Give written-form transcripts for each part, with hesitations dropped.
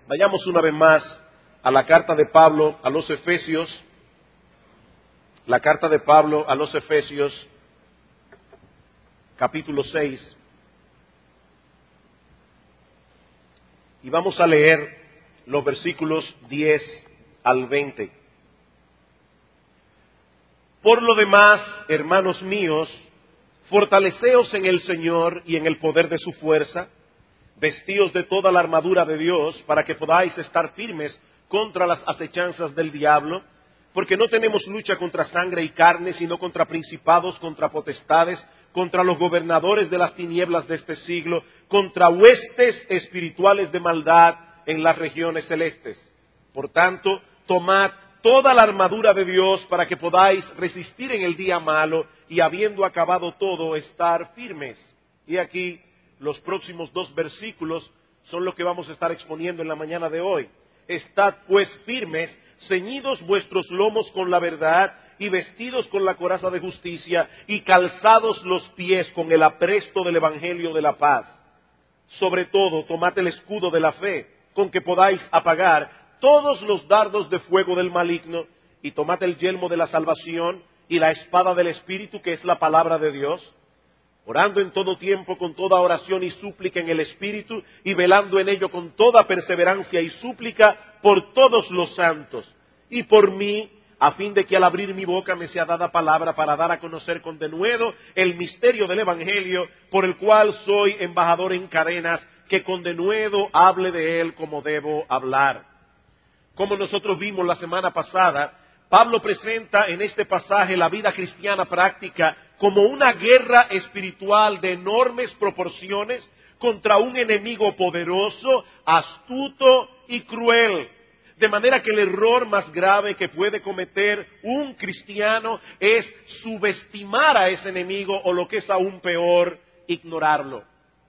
Vayamos una vez más a la carta de Pablo a los Efesios, la carta de Pablo a los Efesios, capítulo 6, y vamos a leer los versículos 10 al 20. Por lo demás, hermanos míos, fortaleceos en el Señor y en el poder de su fuerza, vestíos de toda la armadura de Dios, para que podáis estar firmes contra las acechanzas del diablo, porque no tenemos lucha contra sangre y carne, sino contra principados, contra potestades, contra los gobernadores de las tinieblas de este siglo, contra huestes espirituales de maldad en las regiones celestes. Por tanto, tomad toda la armadura de Dios para que podáis resistir en el día malo y, habiendo acabado todo, estar firmes. Y aquí los próximos 2 versículos son lo que vamos a estar exponiendo en la mañana de hoy. Estad pues firmes, ceñidos vuestros lomos con la verdad y vestidos con la coraza de justicia y calzados los pies con el apresto del evangelio de la paz. Sobre todo, tomad el escudo de la fe, con que podáis apagar todos los dardos de fuego del maligno, y tomad el yelmo de la salvación y la espada del Espíritu, que es la palabra de Dios, orando en todo tiempo con toda oración y súplica en el Espíritu, y velando en ello con toda perseverancia y súplica por todos los santos, y por mí, a fin de que al abrir mi boca me sea dada palabra para dar a conocer con denuedo el misterio del Evangelio, por el cual soy embajador en cadenas, que con denuedo hable de él como debo hablar. Como nosotros vimos la semana pasada, Pablo presenta en este pasaje la vida cristiana práctica como una guerra espiritual de enormes proporciones contra un enemigo poderoso, astuto y cruel. De manera que el error más grave que puede cometer un cristiano es subestimar a ese enemigo, o lo que es aún peor, ignorarlo.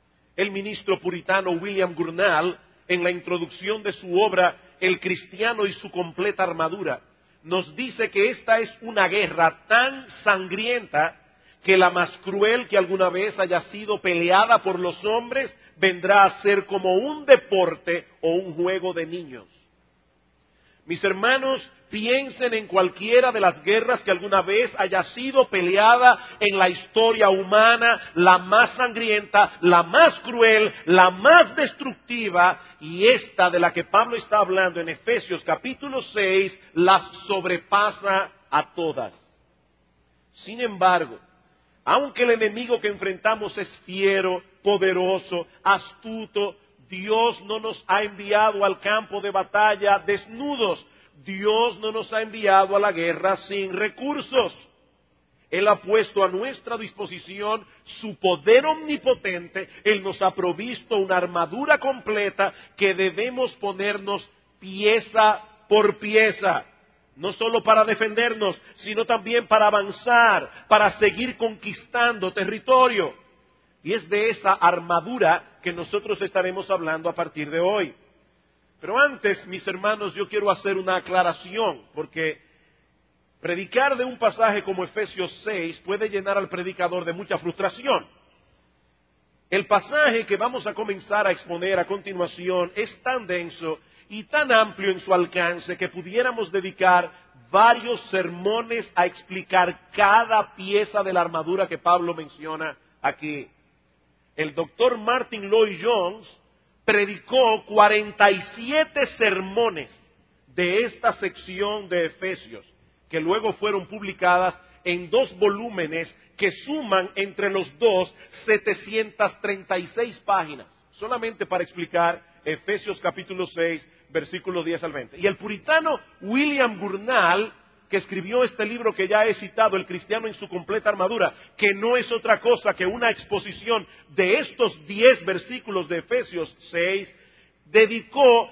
El ministro puritano William Gurnall, en la introducción de su obra El cristiano y su completa armadura, nos dice que esta es una guerra tan sangrienta que la más cruel que alguna vez haya sido peleada por los hombres vendrá a ser como un deporte o un juego de niños. Mis hermanos, piensen en cualquiera de las guerras que alguna vez haya sido peleada en la historia humana, la más sangrienta, la más cruel, la más destructiva, y esta de la que Pablo está hablando en Efesios capítulo 6, las sobrepasa a todas. Sin embargo, aunque el enemigo que enfrentamos es fiero, poderoso, astuto, Dios no nos ha enviado al campo de batalla desnudos. Dios no nos ha enviado a la guerra sin recursos. Él ha puesto a nuestra disposición su poder omnipotente. Él nos ha provisto una armadura completa que debemos ponernos pieza por pieza. No solo para defendernos, sino también para avanzar, para seguir conquistando territorio. Y es de esa armadura que nosotros estaremos hablando a partir de hoy. Pero antes, mis hermanos, yo quiero hacer una aclaración, porque predicar de un pasaje como Efesios 6 puede llenar al predicador de mucha frustración. El pasaje que vamos a comenzar a exponer a continuación es tan denso y tan amplio en su alcance que pudiéramos dedicar varios sermones a explicar cada pieza de la armadura que Pablo menciona aquí. El doctor Martin Lloyd-Jones predicó 47 sermones de esta sección de Efesios, que luego fueron publicadas en 2 volúmenes que suman entre los dos 736 páginas, solamente para explicar Efesios capítulo 6, versículos 10 al 20. Y el puritano William Gurnall, que escribió este libro que ya he citado, El cristiano en su completa armadura, que no es otra cosa que una exposición de estos 10 versículos de Efesios 6, dedicó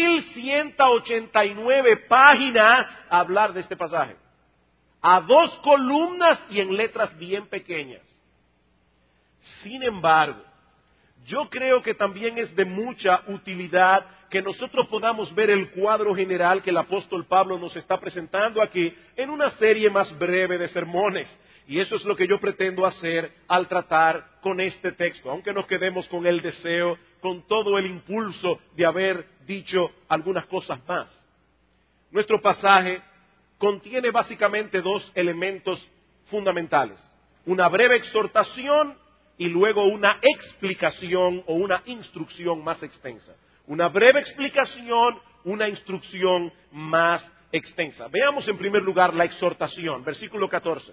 1189 páginas a hablar de este pasaje, a 2 columnas y en letras bien pequeñas. Sin embargo, yo creo que también es de mucha utilidad que nosotros podamos ver el cuadro general que el apóstol Pablo nos está presentando aquí en una serie más breve de sermones. Y eso es lo que yo pretendo hacer al tratar con este texto, aunque nos quedemos con el deseo, con todo el impulso de haber dicho algunas cosas más. Nuestro pasaje contiene básicamente dos elementos fundamentales: una breve exhortación y luego una explicación o una instrucción más extensa. Una breve explicación, una instrucción más extensa. Veamos en primer lugar la exhortación, versículo 14.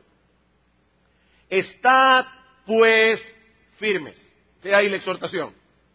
Estad pues firmes. ¿Qué hay la exhortación?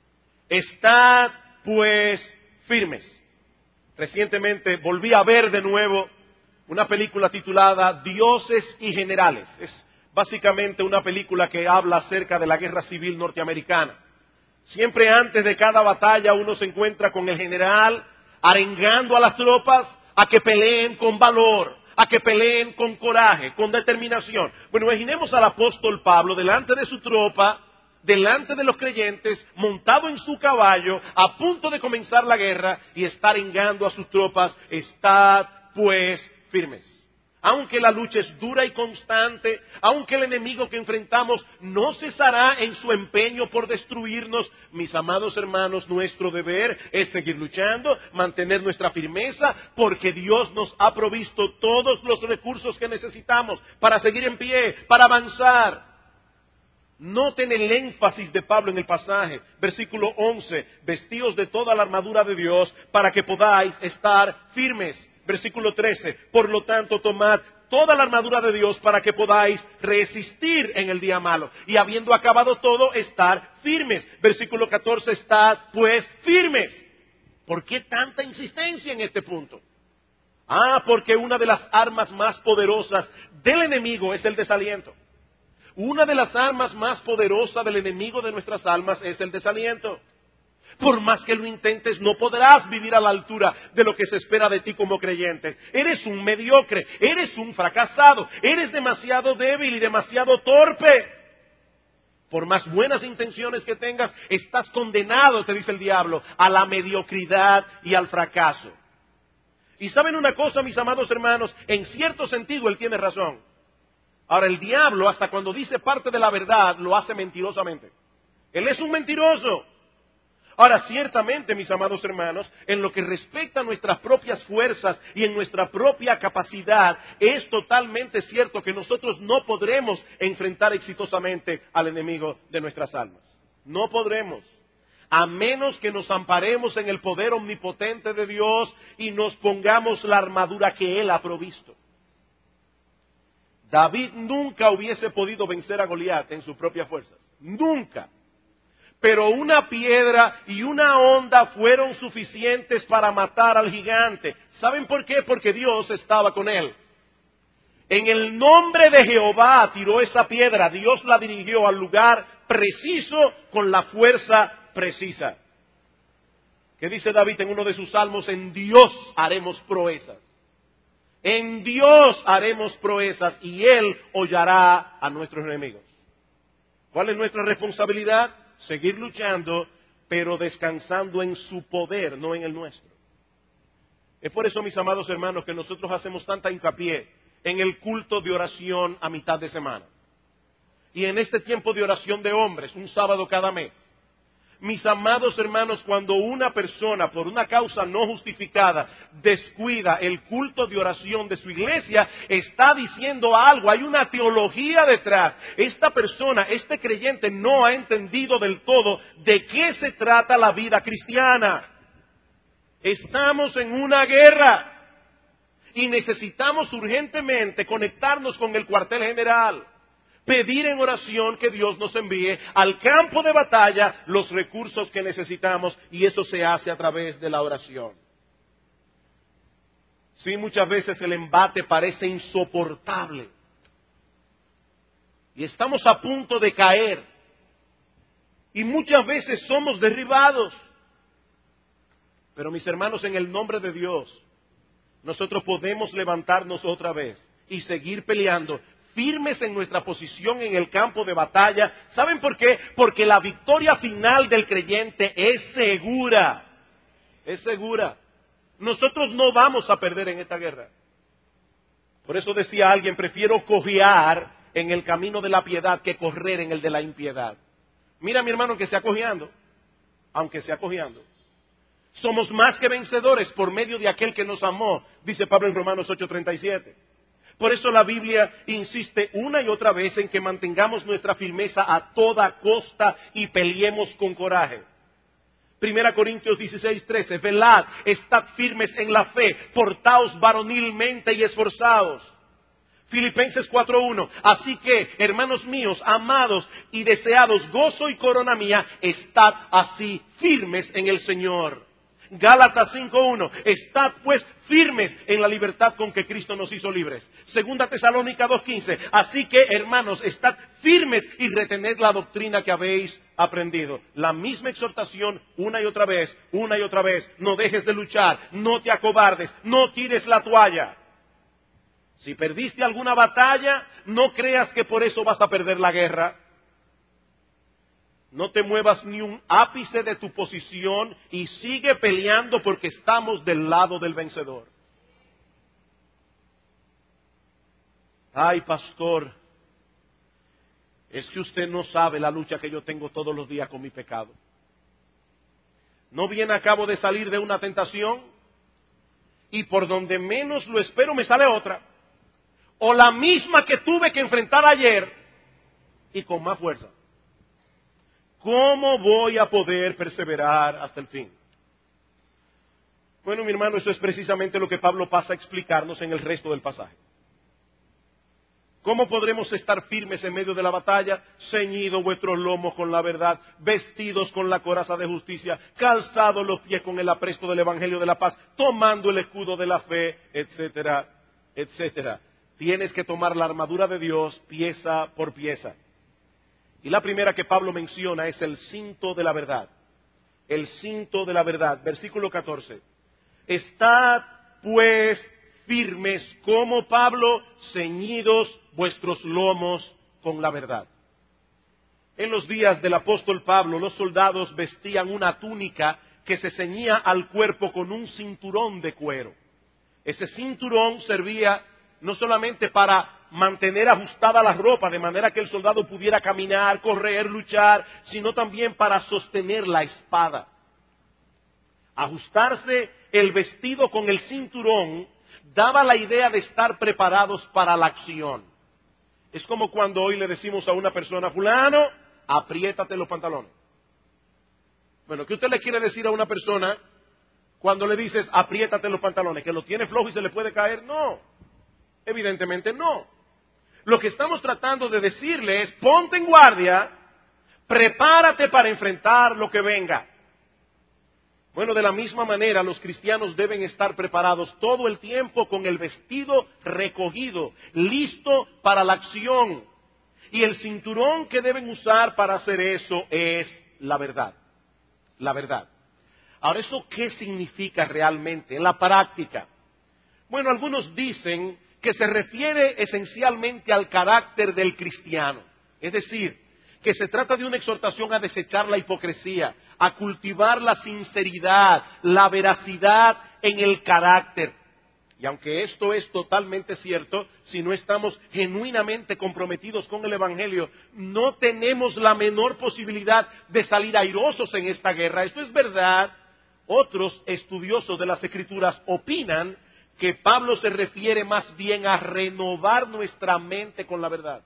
Estad pues firmes. Recientemente volví a ver de nuevo una película titulada Dioses y Generales. Es básicamente una película que habla acerca de la guerra civil norteamericana. Siempre antes de cada batalla uno se encuentra con el general arengando a las tropas a que peleen con valor, a que peleen con coraje, con determinación. Bueno, imaginemos al apóstol Pablo delante de su tropa, delante de los creyentes, montado en su caballo, a punto de comenzar la guerra y está arengando a sus tropas: estad pues firmes. Aunque la lucha es dura y constante, aunque el enemigo que enfrentamos no cesará en su empeño por destruirnos, mis amados hermanos, nuestro deber es seguir luchando, mantener nuestra firmeza, porque Dios nos ha provisto todos los recursos que necesitamos para seguir en pie, para avanzar. Noten el énfasis de Pablo en el pasaje, versículo 11, vestíos de toda la armadura de Dios para que podáis estar firmes. Versículo 13, por lo tanto tomad toda la armadura de Dios para que podáis resistir en el día malo. Y habiendo acabado todo, estar firmes. Versículo 14, estad pues firmes. ¿Por qué tanta insistencia en este punto? Porque una de las armas más poderosas del enemigo es el desaliento. Una de las armas más poderosas del enemigo de nuestras almas es el desaliento. Por más que lo intentes, no podrás vivir a la altura de lo que se espera de ti como creyente. Eres un mediocre, eres un fracasado, eres demasiado débil y demasiado torpe. Por más buenas intenciones que tengas, estás condenado, te dice el diablo, a la mediocridad y al fracaso. Y ¿saben una cosa, mis amados hermanos? En cierto sentido, él tiene razón. Ahora, el diablo, hasta cuando dice parte de la verdad, lo hace mentirosamente. Él es un mentiroso. Ahora, ciertamente, mis amados hermanos, en lo que respecta a nuestras propias fuerzas y en nuestra propia capacidad, es totalmente cierto que nosotros no podremos enfrentar exitosamente al enemigo de nuestras almas. No podremos, a menos que nos amparemos en el poder omnipotente de Dios y nos pongamos la armadura que Él ha provisto. David nunca hubiese podido vencer a Goliat en sus propias fuerzas. Nunca. Pero una piedra y una onda fueron suficientes para matar al gigante. ¿Saben por qué? Porque Dios estaba con él. En el nombre de Jehová tiró esa piedra. Dios la dirigió al lugar preciso con la fuerza precisa. ¿Qué dice David en uno de sus salmos? En Dios haremos proezas. En Dios haremos proezas y Él hollará a nuestros enemigos. ¿Cuál es nuestra responsabilidad? Seguir luchando, pero descansando en su poder, no en el nuestro. Es por eso, mis amados hermanos, que nosotros hacemos tanta hincapié en el culto de oración a mitad de semana. Y en este tiempo de oración de hombres, un sábado cada mes. Mis amados hermanos, cuando una persona, por una causa no justificada, descuida el culto de oración de su iglesia, está diciendo algo, hay una teología detrás. Esta persona, este creyente, no ha entendido del todo de qué se trata la vida cristiana. Estamos en una guerra y necesitamos urgentemente conectarnos con el cuartel general. Pedir en oración que Dios nos envíe al campo de batalla los recursos que necesitamos, y eso se hace a través de la oración. Sí, muchas veces el embate parece insoportable y estamos a punto de caer y muchas veces somos derribados. Pero mis hermanos, en el nombre de Dios, nosotros podemos levantarnos otra vez y seguir peleando, firmes en nuestra posición en el campo de batalla. ¿Saben por qué? Porque la victoria final del creyente es segura. Es segura. Nosotros no vamos a perder en esta guerra. Por eso decía alguien, prefiero cojear en el camino de la piedad que correr en el de la impiedad. Mira, mi hermano, que sea cojeando, aunque sea cojeando. Somos más que vencedores por medio de aquel que nos amó, dice Pablo en Romanos 8:37. Por eso la Biblia insiste una y otra vez en que mantengamos nuestra firmeza a toda costa y peleemos con coraje. 1 Corintios 16:13, velad, estad firmes en la fe, portaos varonilmente y esforzados. Filipenses 4:1, así que, hermanos míos, amados y deseados, gozo y corona mía, estad así firmes en el Señor. Gálatas 5:1, estad pues firmes en la libertad con que Cristo nos hizo libres. Segunda Tesalónica 2:15, así que, hermanos, estad firmes y retened la doctrina que habéis aprendido. La misma exhortación una y otra vez, no dejes de luchar, no te acobardes, no tires la toalla. Si perdiste alguna batalla, no creas que por eso vas a perder la guerra. No te muevas ni un ápice de tu posición y sigue peleando porque estamos del lado del vencedor. Ay, pastor, es que usted no sabe la lucha que yo tengo todos los días con mi pecado. ¿No bien acabo de salir de una tentación? Y por donde menos lo espero me sale otra. O la misma que tuve que enfrentar ayer y con más fuerza. ¿Cómo voy a poder perseverar hasta el fin? Bueno, mi hermano, eso es precisamente lo que Pablo pasa a explicarnos en el resto del pasaje. ¿Cómo podremos estar firmes en medio de la batalla? Ceñidos vuestros lomos con la verdad, vestidos con la coraza de justicia, calzados los pies con el apresto del evangelio de la paz, tomando el escudo de la fe, etcétera, etcétera. Tienes que tomar la armadura de Dios pieza por pieza. Y la primera que Pablo menciona es el cinto de la verdad. El cinto de la verdad. Versículo 14. Estad pues firmes como Pablo, ceñidos vuestros lomos con la verdad. En los días del apóstol Pablo, los soldados vestían una túnica que se ceñía al cuerpo con un cinturón de cuero. Ese cinturón servía no solamente para mantener ajustada la ropa de manera que el soldado pudiera caminar, correr, luchar, sino también para sostener la espada. Ajustarse el vestido con el cinturón daba la idea de estar preparados para la acción. Es como cuando hoy le decimos a una persona, fulano, apriétate los pantalones. Bueno, ¿qué usted le quiere decir a una persona cuando le dices apriétate los pantalones? ¿Que lo tiene flojo y se le puede caer? No, evidentemente no. Lo que estamos tratando de decirle es, ponte en guardia, prepárate para enfrentar lo que venga. Bueno, de la misma manera, los cristianos deben estar preparados todo el tiempo con el vestido recogido, listo para la acción. Y el cinturón que deben usar para hacer eso es la verdad. La verdad. Ahora, ¿eso qué significa realmente en la práctica? Bueno, algunos dicen que se refiere esencialmente al carácter del cristiano. Es decir, que se trata de una exhortación a desechar la hipocresía, a cultivar la sinceridad, la veracidad en el carácter. Y aunque esto es totalmente cierto, si no estamos genuinamente comprometidos con el Evangelio, no tenemos la menor posibilidad de salir airosos en esta guerra. Esto es verdad. Otros estudiosos de las Escrituras opinan que Pablo se refiere más bien a renovar nuestra mente con la verdad.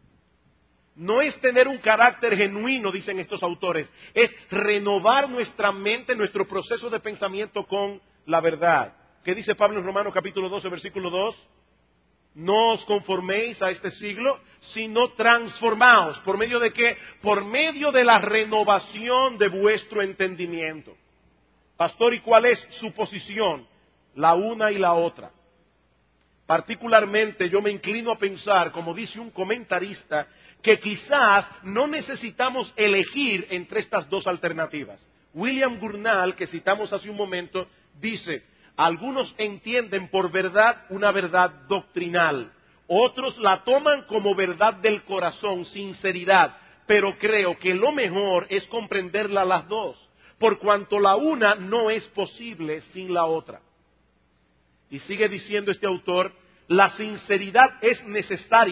No es tener un carácter genuino, dicen estos autores, es renovar nuestra mente, nuestro proceso de pensamiento con la verdad. ¿Qué dice Pablo en Romanos capítulo 12, versículo 2? No os conforméis a este siglo, sino transformaos. ¿Por medio de qué? Por medio de la renovación de vuestro entendimiento. Pastor, ¿y cuál es su posición? La una y la otra. Particularmente yo me inclino a pensar, como dice un comentarista, que quizás no necesitamos elegir entre estas dos alternativas. William Gurnall, que citamos hace un momento, dice, algunos entienden por verdad una verdad doctrinal, otros la toman como verdad del corazón, sinceridad, pero creo que lo mejor es comprenderla las dos, por cuanto la una no es posible sin la otra. Y sigue diciendo este autor, la sinceridad es necesaria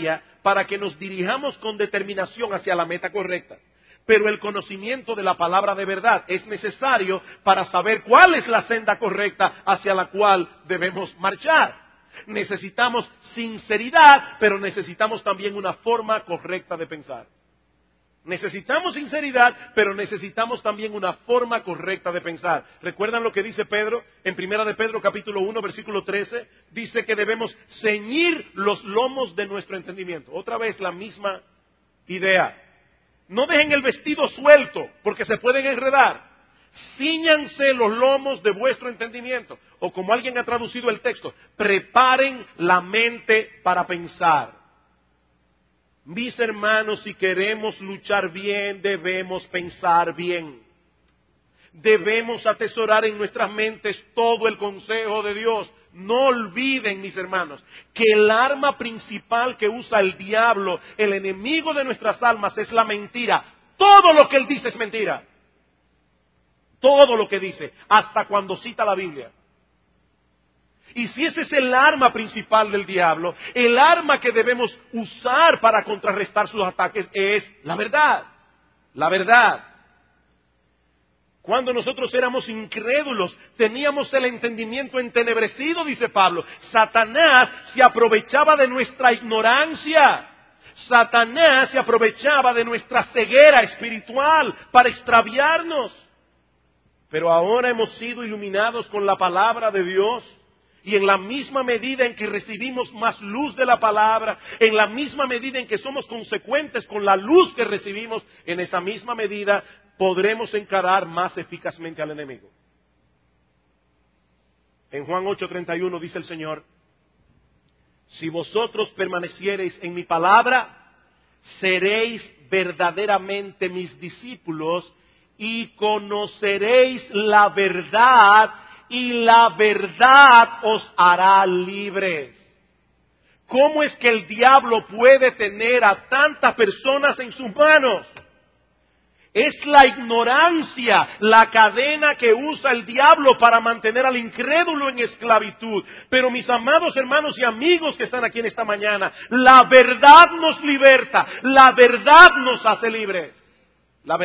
para que nos dirijamos con determinación hacia la meta correcta. Pero el conocimiento de la palabra de verdad es necesario para saber cuál es la senda correcta hacia la cual debemos marchar. Necesitamos sinceridad, pero necesitamos también una forma correcta de pensar. Necesitamos sinceridad, pero necesitamos también una forma correcta de pensar. ¿Recuerdan lo que dice Pedro? En 1 de Pedro capítulo 1, versículo 13, dice que debemos ceñir los lomos de nuestro entendimiento. Otra vez la misma idea. No dejen el vestido suelto, porque se pueden enredar. Cíñanse los lomos de vuestro entendimiento. O como alguien ha traducido el texto, preparen la mente para pensar. Mis hermanos, si queremos luchar bien, debemos pensar bien. Debemos atesorar en nuestras mentes todo el consejo de Dios. No olviden, mis hermanos, que el arma principal que usa el diablo, el enemigo de nuestras almas, es la mentira. Todo lo que él dice es mentira. Todo lo que dice, hasta cuando cita la Biblia. Y si ese es el arma principal del diablo, el arma que debemos usar para contrarrestar sus ataques es la verdad. La verdad. Cuando nosotros éramos incrédulos, teníamos el entendimiento entenebrecido, dice Pablo. Satanás se aprovechaba de nuestra ignorancia. Satanás se aprovechaba de nuestra ceguera espiritual para extraviarnos. Pero ahora hemos sido iluminados con la palabra de Dios. Y en la misma medida en que recibimos más luz de la palabra, en la misma medida en que somos consecuentes con la luz que recibimos, en esa misma medida podremos encarar más eficazmente al enemigo. En Juan 8:31 dice el Señor: si vosotros permaneciereis en mi palabra, seréis verdaderamente mis discípulos y conoceréis la verdad, y la verdad os hará libres. ¿Cómo es que el diablo puede tener a tantas personas en sus manos? Es la ignorancia, la cadena que usa el diablo para mantener al incrédulo en esclavitud. Pero mis amados hermanos y amigos que están aquí en esta mañana, la verdad nos liberta, la verdad nos hace libres. La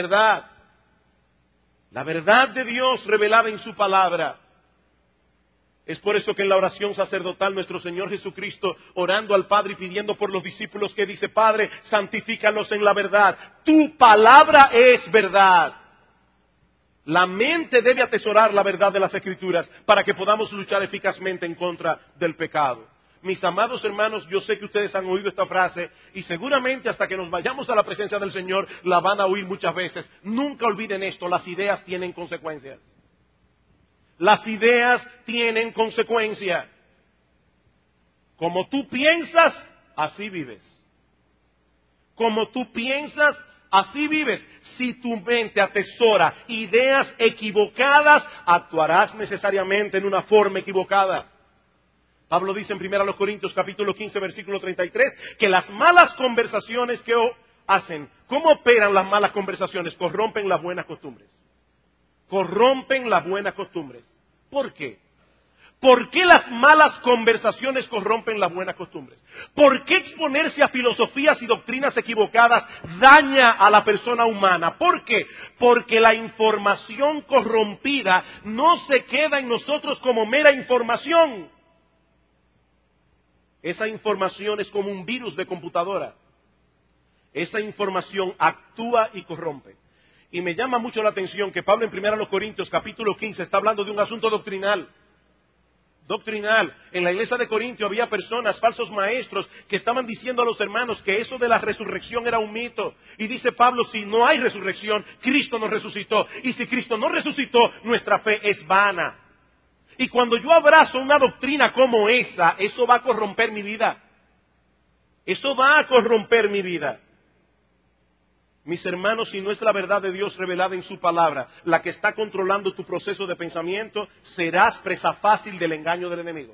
verdad de Dios revelada en su palabra. Es por eso que en la oración sacerdotal nuestro Señor Jesucristo, orando al Padre y pidiendo por los discípulos, que dice: Padre, santifícalos en la verdad. Tu palabra es verdad. La mente debe atesorar la verdad de las Escrituras para que podamos luchar eficazmente en contra del pecado. Mis amados hermanos, yo sé que ustedes han oído esta frase y seguramente hasta que nos vayamos a la presencia del Señor la van a oír muchas veces. Nunca olviden esto: las ideas tienen consecuencias. Las ideas tienen consecuencia. Como tú piensas, así vives. Como tú piensas, así vives. Si tu mente atesora ideas equivocadas, actuarás necesariamente en una forma equivocada. Pablo dice en 1 Corintios capítulo 15, versículo 33, que las malas conversaciones que hacen, ¿cómo operan las malas conversaciones? Corrompen las buenas costumbres. Corrompen las buenas costumbres. ¿Por qué? ¿Por qué las malas conversaciones corrompen las buenas costumbres? ¿Por qué exponerse a filosofías y doctrinas equivocadas daña a la persona humana? ¿Por qué? Porque la información corrompida no se queda en nosotros como mera información. Esa información es como un virus de computadora. Esa información actúa y corrompe. Y me llama mucho la atención que Pablo en 1 Corintios capítulo 15 está hablando de un asunto doctrinal. Doctrinal. En la iglesia de Corintio había personas, falsos maestros, que estaban diciendo a los hermanos que eso de la resurrección era un mito. Y dice Pablo: si no hay resurrección, Cristo no resucitó. Y si Cristo no resucitó, nuestra fe es vana. Y cuando yo abrazo una doctrina como esa, eso va a corromper mi vida. Eso va a corromper mi vida. Mis hermanos, si no es la verdad de Dios revelada en su palabra la que está controlando tu proceso de pensamiento, serás presa fácil del engaño del enemigo.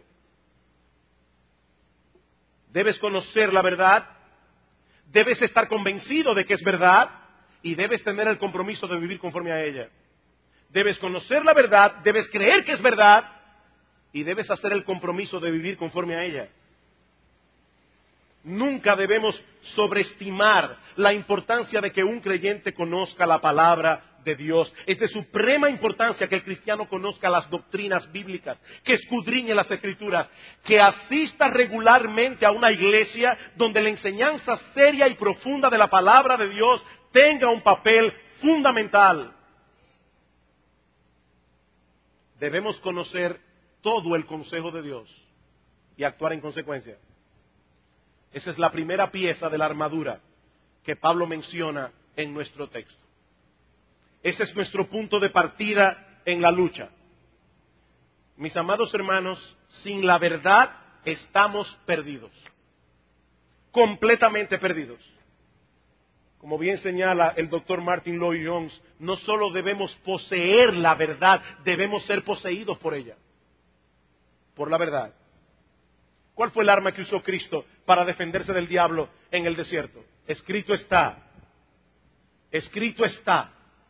Debes conocer la verdad, debes estar convencido de que es verdad y debes tener el compromiso de vivir conforme a ella. Debes conocer la verdad, debes creer que es verdad y debes hacer el compromiso de vivir conforme a ella. Nunca debemos sobreestimar la importancia de que un creyente conozca la palabra de Dios. Es de suprema importancia que el cristiano conozca las doctrinas bíblicas, que escudriñe las Escrituras, que asista regularmente a una iglesia donde la enseñanza seria y profunda de la palabra de Dios tenga un papel fundamental. Debemos conocer todo el consejo de Dios y actuar en consecuencia. Esa es la primera pieza de la armadura que Pablo menciona en nuestro texto. Ese es nuestro punto de partida en la lucha. Mis amados hermanos, sin la verdad estamos perdidos, completamente perdidos. Como bien señala el doctor Martin Lloyd-Jones, no solo debemos poseer la verdad, debemos ser poseídos por ella, por la verdad. ¿Cuál fue el arma que usó Cristo para defenderse del diablo en el desierto? Escrito está. Escrito está.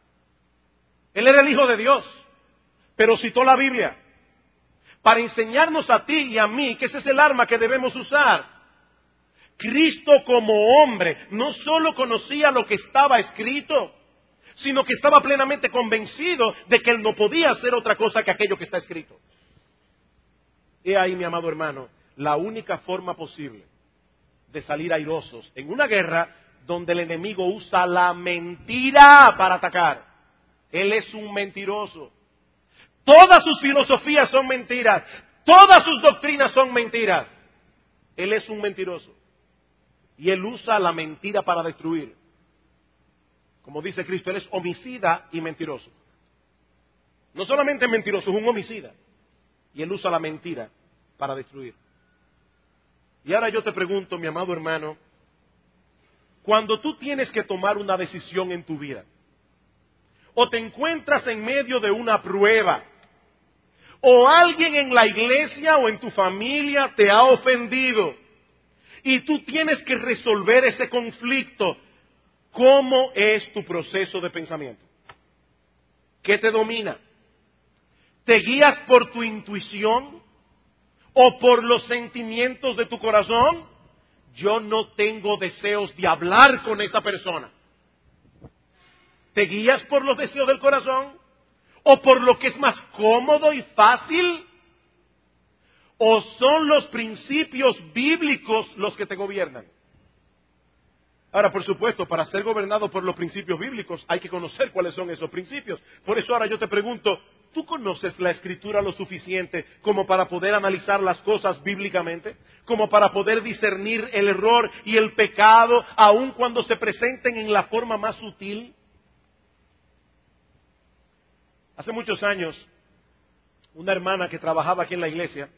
Él era el Hijo de Dios, pero citó la Biblia para enseñarnos a ti y a mí que ese es el arma que debemos usar. Cristo como hombre no solo conocía lo que estaba escrito, sino que estaba plenamente convencido de que él no podía hacer otra cosa que aquello que está escrito. He ahí, mi amado hermano, la única forma posible de salir airosos en una guerra donde el enemigo usa la mentira para atacar. Él es un mentiroso. Todas sus filosofías son mentiras. Todas sus doctrinas son mentiras. Él es un mentiroso. Y él usa la mentira para destruir. Como dice Cristo, él es homicida y mentiroso. No solamente mentiroso, es un homicida. Y él usa la mentira para destruir. Y ahora yo te pregunto, mi amado hermano, cuando tú tienes que tomar una decisión en tu vida, o te encuentras en medio de una prueba, o alguien en la iglesia o en tu familia te ha ofendido, y tú tienes que resolver ese conflicto, ¿cómo es tu proceso de pensamiento? ¿Qué te domina? ¿Te guías por tu intuición o por los sentimientos de tu corazón? Yo no tengo deseos de hablar con esa persona. ¿Te guías por los deseos del corazón? ¿O por lo que es más cómodo y fácil? ¿O son los principios bíblicos los que te gobiernan? Ahora, por supuesto, para ser gobernado por los principios bíblicos hay que conocer cuáles son esos principios. Por eso ahora yo te pregunto, ¿tú conoces la Escritura lo suficiente como para poder analizar las cosas bíblicamente? ¿Como para poder discernir el error y el pecado aun cuando se presenten en la forma más sutil? Hace muchos años, una hermana que trabajaba aquí en la iglesia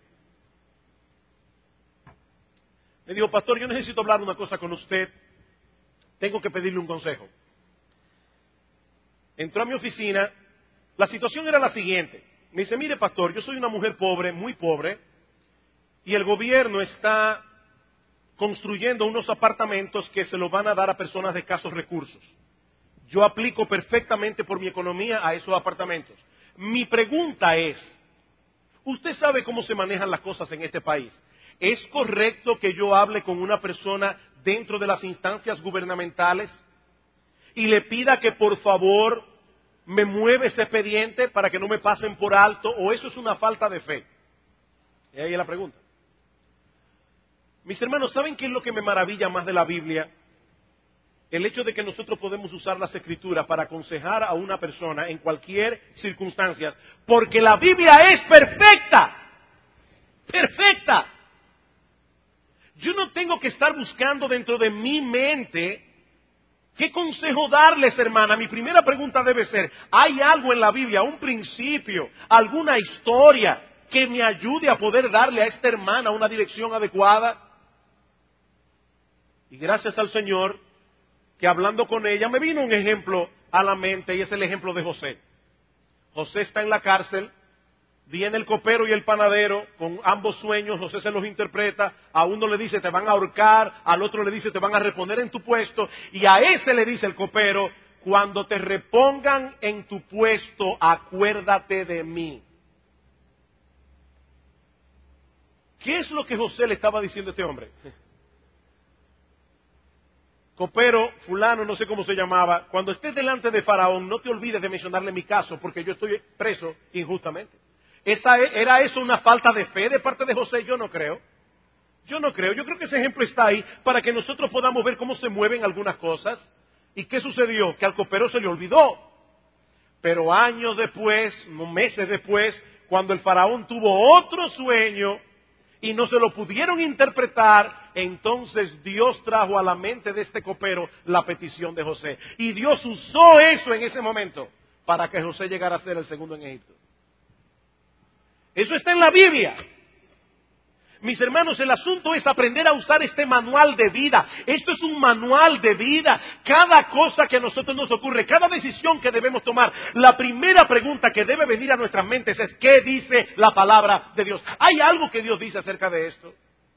me dijo: pastor, yo necesito hablar una cosa con usted, tengo que pedirle un consejo. Entró a mi oficina, la situación era la siguiente. Me dice: mire, pastor, yo soy una mujer pobre, muy pobre, y el gobierno está construyendo unos apartamentos que se los van a dar a personas de escasos recursos. Yo aplico perfectamente por mi economía a esos apartamentos. Mi pregunta es, ¿usted sabe cómo se manejan las cosas en este país? ¿Es correcto que yo hable con una persona dentro de las instancias gubernamentales y le pida que por favor me mueva ese expediente para que no me pasen por alto, o eso es una falta de fe? Y ahí es la pregunta. Mis hermanos, ¿saben qué es lo que me maravilla más de la Biblia? El hecho de que nosotros podemos usar las Escrituras para aconsejar a una persona en cualquier circunstancia, porque la Biblia es perfecta. Perfecta. Yo no tengo que estar buscando dentro de mi mente qué consejo darles, hermana. Mi primera pregunta debe ser: ¿hay algo en la Biblia, un principio, alguna historia que me ayude a poder darle a esta hermana una dirección adecuada? Y gracias al Señor que hablando con ella me vino un ejemplo a la mente, y es el ejemplo de José. José está en la cárcel. Viene el copero y el panadero con ambos sueños, José se los interpreta, a uno le dice te van a ahorcar, al otro le dice te van a reponer en tu puesto, y a ese le dice el copero: cuando te repongan en tu puesto, acuérdate de mí. ¿Qué es lo que José le estaba diciendo a este hombre? copero fulano, no sé cómo se llamaba, cuando estés delante de Faraón, no te olvides de mencionarle mi caso, porque yo estoy preso injustamente. ¿Era eso una falta de fe de parte de José? Yo no creo. Yo creo que ese ejemplo está ahí para que nosotros podamos ver cómo se mueven algunas cosas. ¿Y qué sucedió? Que al copero se le olvidó. Pero años después, meses después, cuando el faraón tuvo otro sueño y no se lo pudieron interpretar, entonces Dios trajo a la mente de este copero la petición de José. Y Dios usó eso en ese momento para que José llegara a ser el segundo en Egipto. Eso está en la Biblia. Mis hermanos, el asunto es aprender a usar este manual de vida. Esto es un manual de vida. Cada cosa que a nosotros nos ocurre, cada decisión que debemos tomar, la primera pregunta que debe venir a nuestras mentes es: ¿qué dice la palabra de Dios? ¿Hay algo que Dios dice acerca de esto?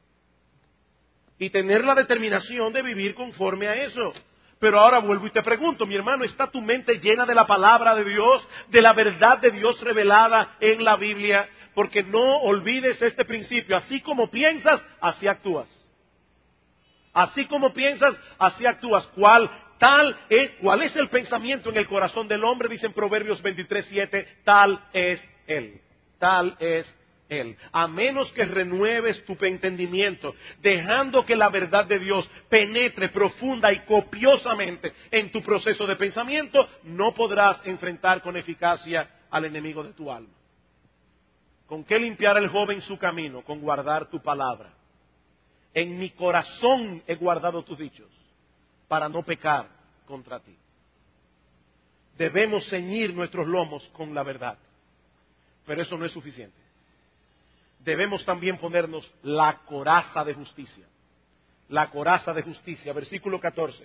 Y tener la determinación de vivir conforme a eso. Pero ahora vuelvo y te pregunto, mi hermano, ¿está tu mente llena de la palabra de Dios, de la verdad de Dios revelada en la Biblia? Porque no olvides este principio: así como piensas, así actúas. Así como piensas, así actúas. ¿Cuál es el pensamiento en el corazón del hombre? Dicen Proverbios 23:7, tal es él. Tal es él. A menos que renueves tu entendimiento, dejando que la verdad de Dios penetre profunda y copiosamente en tu proceso de pensamiento, no podrás enfrentar con eficacia al enemigo de tu alma. ¿Con qué limpiar el joven su camino? Con guardar tu palabra. En mi corazón he guardado tus dichos, para no pecar contra ti. Debemos ceñir nuestros lomos con la verdad, pero eso no es suficiente. Debemos también ponernos la coraza de justicia. La coraza de justicia, versículo 14.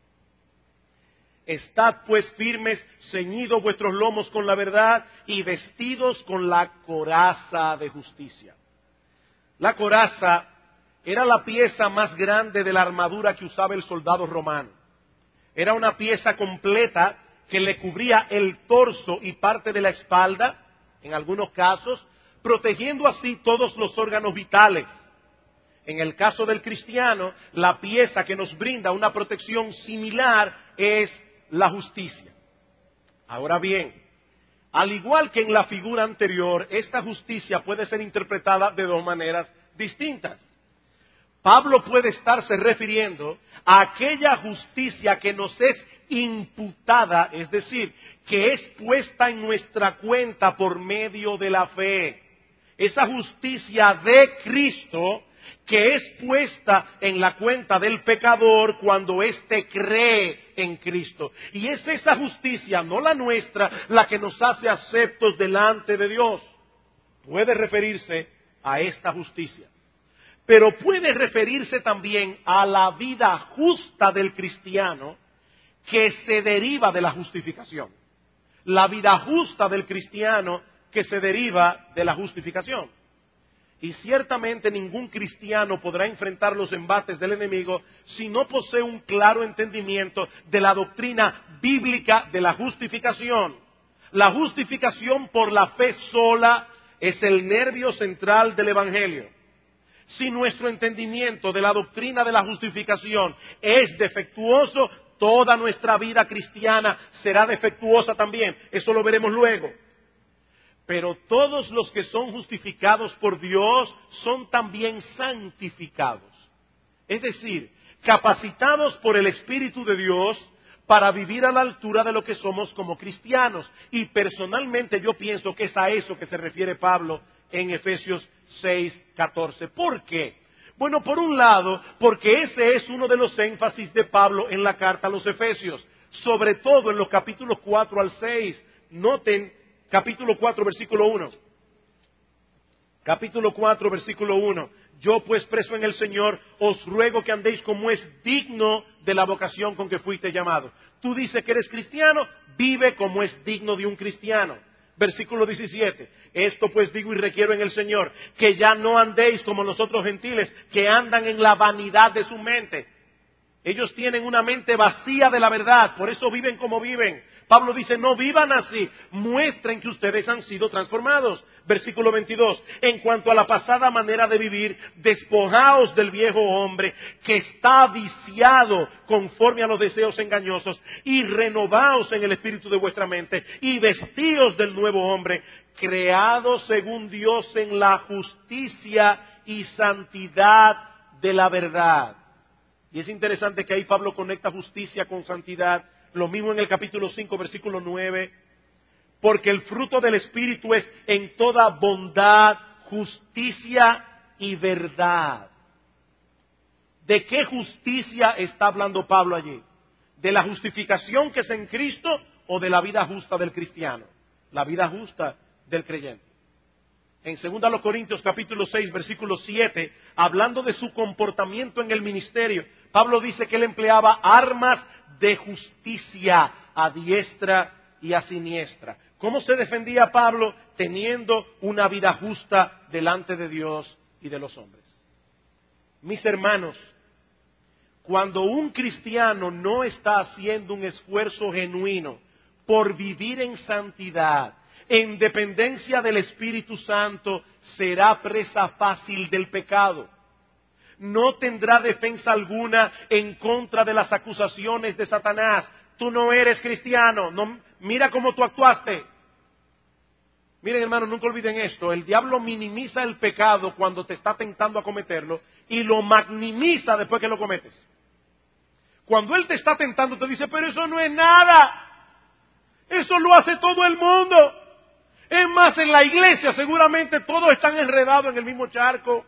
Estad pues firmes, ceñidos vuestros lomos con la verdad y vestidos con la coraza de justicia. La coraza era la pieza más grande de la armadura que usaba el soldado romano. Era una pieza completa que le cubría el torso y parte de la espalda, en algunos casos, protegiendo así todos los órganos vitales. En el caso del cristiano, la pieza que nos brinda una protección similar es la justicia. Ahora bien, al igual que en la figura anterior, esta justicia puede ser interpretada de dos maneras distintas. Pablo puede estarse refiriendo a aquella justicia que nos es imputada, es decir, que es puesta en nuestra cuenta por medio de la fe. Esa justicia de Cristo que es puesta en la cuenta del pecador cuando éste cree en Cristo. Y es esa justicia, no la nuestra, la que nos hace aceptos delante de Dios. Puede referirse a esta justicia. Pero puede referirse también a la vida justa del cristiano que se deriva de la justificación. La vida justa del cristiano que se deriva de la justificación. Y ciertamente ningún cristiano podrá enfrentar los embates del enemigo si no posee un claro entendimiento de la doctrina bíblica de la justificación. La justificación por la fe sola es el nervio central del Evangelio. Si nuestro entendimiento de la doctrina de la justificación es defectuoso, toda nuestra vida cristiana será defectuosa también. Eso lo veremos luego. Pero todos los que son justificados por Dios son también santificados. Es decir, capacitados por el Espíritu de Dios para vivir a la altura de lo que somos como cristianos. Y personalmente yo pienso que es a eso que se refiere Pablo en Efesios 6:14. ¿Por qué? Bueno, por un lado, porque ese es uno de los énfasis de Pablo en la carta a los Efesios, sobre todo en los capítulos 4 al 6. Noten capítulo 4, versículo 1. Capítulo 4, versículo 1. Yo pues preso en el Señor, os ruego que andéis como es digno de la vocación con que fuiste llamado. Tú dices que eres cristiano, vive como es digno de un cristiano. Versículo 17. Esto pues digo y requiero en el Señor, que ya no andéis como los otros gentiles, que andan en la vanidad de su mente. Ellos tienen una mente vacía de la verdad, por eso viven como viven. Pablo dice, no vivan así, muestren que ustedes han sido transformados. Versículo 22, en cuanto a la pasada manera de vivir, despojaos del viejo hombre que está viciado conforme a los deseos engañosos y renovaos en el espíritu de vuestra mente y vestíos del nuevo hombre, creado según Dios en la justicia y santidad de la verdad. Y es interesante que ahí Pablo conecta justicia con santidad. Lo mismo en el capítulo 5, versículo 9. Porque el fruto del Espíritu es en toda bondad, justicia y verdad. ¿De qué justicia está hablando Pablo allí? ¿De la justificación que es en Cristo o de la vida justa del cristiano? La vida justa del creyente. En 2 Corintios capítulo 6, versículo 7, hablando de su comportamiento en el ministerio, Pablo dice que él empleaba armas de justicia a diestra y a siniestra. ¿Cómo se defendía Pablo? Teniendo una vida justa delante de Dios y de los hombres. Mis hermanos, cuando un cristiano no está haciendo un esfuerzo genuino por vivir en santidad, en dependencia del Espíritu Santo, será presa fácil del pecado. No tendrá defensa alguna en contra de las acusaciones de Satanás. Tú no eres cristiano, no, mira cómo tú actuaste. Miren, hermanos, nunca olviden esto. El diablo minimiza el pecado cuando te está tentando a cometerlo y lo maximiza después que lo cometes. Cuando él te está tentando, te dice, pero eso no es nada. Eso lo hace todo el mundo. Es más, en la iglesia seguramente todos están enredados en el mismo charco.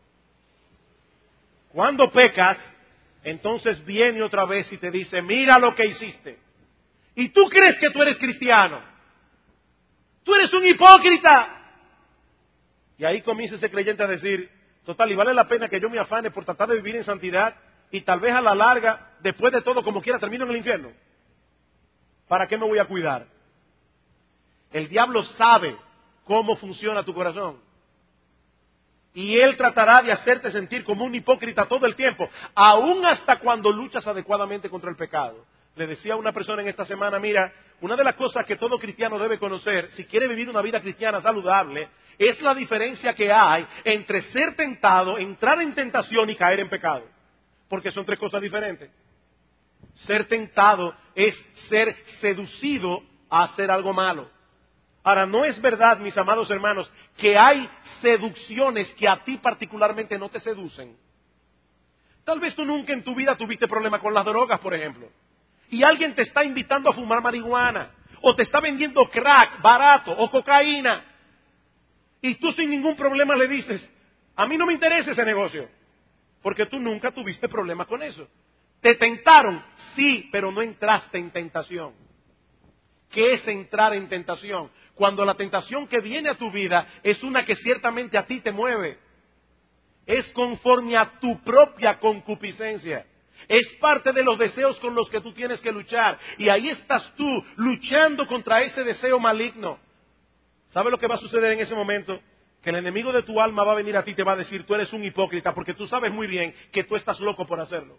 Cuando pecas, entonces viene otra vez y te dice, mira lo que hiciste. Y tú crees que tú eres cristiano. Tú eres un hipócrita. Y ahí comienza ese creyente a decir, total, y vale la pena que yo me afane por tratar de vivir en santidad y tal vez a la larga, después de todo, como quiera, termino en el infierno. ¿Para qué me voy a cuidar? El diablo sabe cómo funciona tu corazón. Y él tratará de hacerte sentir como un hipócrita todo el tiempo, aún hasta cuando luchas adecuadamente contra el pecado. Le decía a una persona en esta semana, mira, una de las cosas que todo cristiano debe conocer, si quiere vivir una vida cristiana saludable, es la diferencia que hay entre ser tentado, entrar en tentación y caer en pecado. Porque son tres cosas diferentes. Ser tentado es ser seducido a hacer algo malo. Ahora, no es verdad, mis amados hermanos, que hay seducciones que a ti particularmente no te seducen. Tal vez tú nunca en tu vida tuviste problema con las drogas, por ejemplo. Y alguien te está invitando a fumar marihuana, o te está vendiendo crack barato, o cocaína. Y tú sin ningún problema le dices, a mí no me interesa ese negocio. Porque tú nunca tuviste problema con eso. ¿Te tentaron? Sí, pero no entraste en tentación. ¿Qué es entrar en tentación? Cuando la tentación que viene a tu vida es una que ciertamente a ti te mueve. Es conforme a tu propia concupiscencia. Es parte de los deseos con los que tú tienes que luchar. Y ahí estás tú, luchando contra ese deseo maligno. ¿Sabe lo que va a suceder en ese momento? Que el enemigo de tu alma va a venir a ti y te va a decir, tú eres un hipócrita, porque tú sabes muy bien que tú estás loco por hacerlo.